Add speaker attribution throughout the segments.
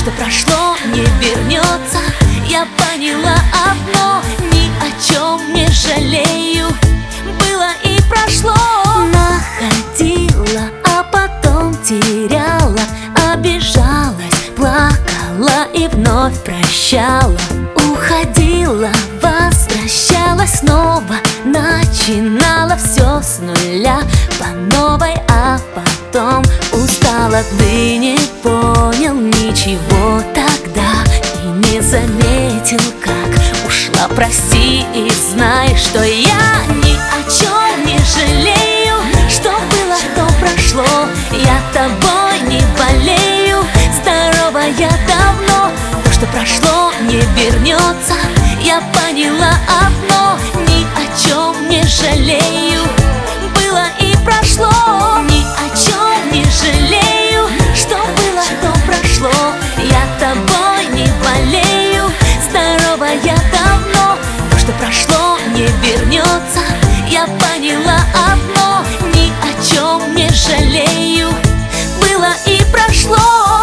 Speaker 1: что прошло, не вернется. Я поняла одно: ни о чем не жалею. Было и прошло. Находила, а потом теряла, обижалась, плакала и вновь прощала. Уходила, возвращалась снова, начинала все с нуля по новой, а потом устала. Ты не понял ничего тогда и не заметил, как ушла. Прости и знай, что я ни о чем не жалею. Что было, то прошло, я тобой не болею. Здорова я давно, то, что прошло, не вернется. Я поняла одно: ни о чем не жалею. Было и прошло, ни о чем не жалею. Что было, то прошло, я тобой не болею. Здорова я давно, то, что прошло, не вернется. Я поняла одно: ни о чем не жалею. Было и прошло.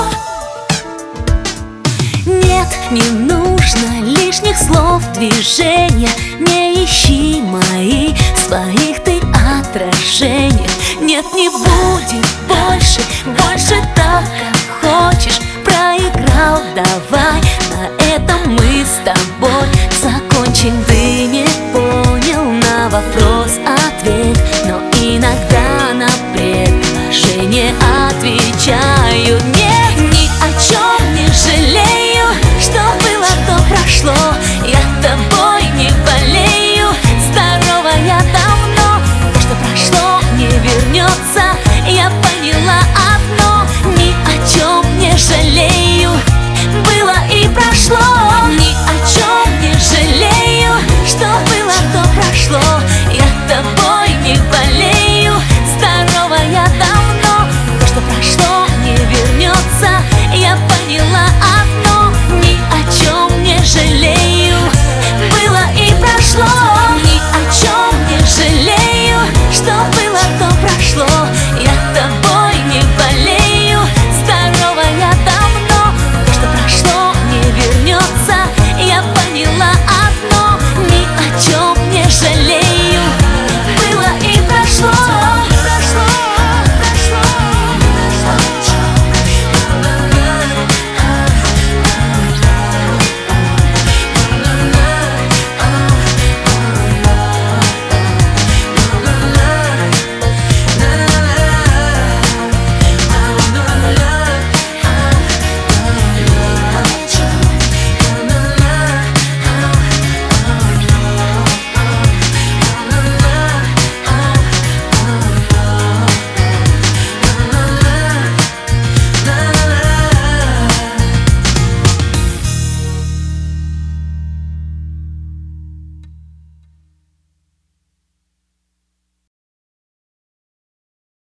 Speaker 1: Нет, не нужно лишних слов, движения. Не ищи мои, своих ты отражениях. Нет, не будет больше так, как хочешь. Проиграл, давай